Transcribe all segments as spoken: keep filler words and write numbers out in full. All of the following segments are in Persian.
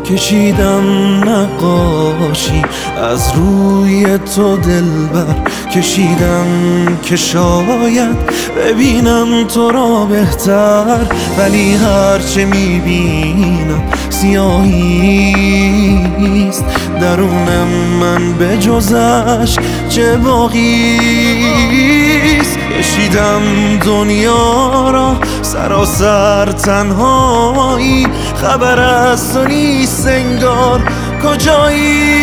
کشیدم نقاشی از روی تو دلبر، کشیدم که شاید ببینم تو را بهتر، ولی هرچه میبینم سیاهیست درونم، من به جز عشق چه باقیست. کشیدم دنیا را سراسر تنهایی، خبر از تو نیست انگار کجایی.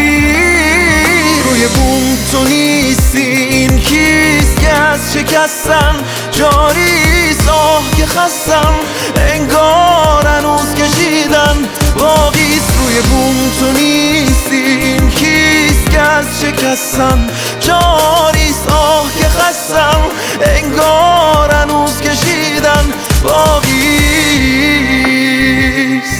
روی بوم تو نیستی، این کیست که از شکستن جاریست؟ آه که خستم انگار هنوز کشیدن باقیست. روی بوم تو نیستی، این کیست که از شکستن جاریست؟ آه که خستم انگار هنوز کشیدن باقیست.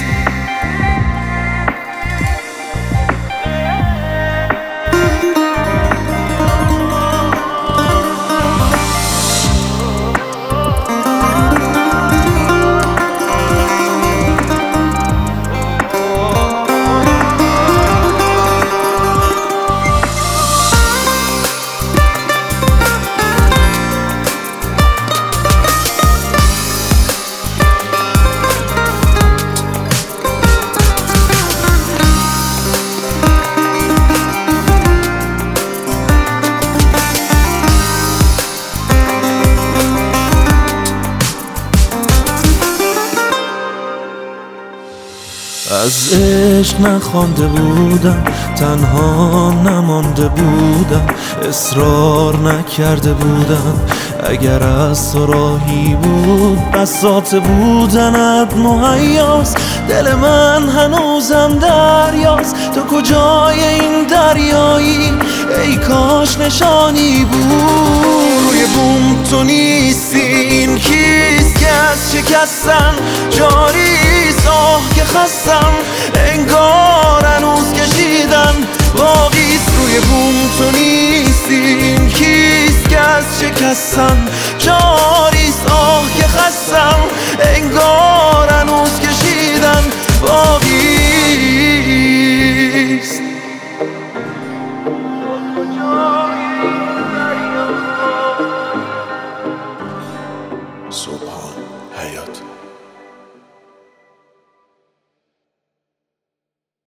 از عشق نخوانده بودم، تنها نمانده بودم، اصرار نکرده بودم. اگر از تو راهی بود بساط بودنت مهیاست، دل من هنوزم دریاست. تو کجای این دریایی؟ ای کاش نشانی بود. روی بوم تو نیستی، این کیست که از شکستن جاریست؟ آه که خستم انگار هنوز که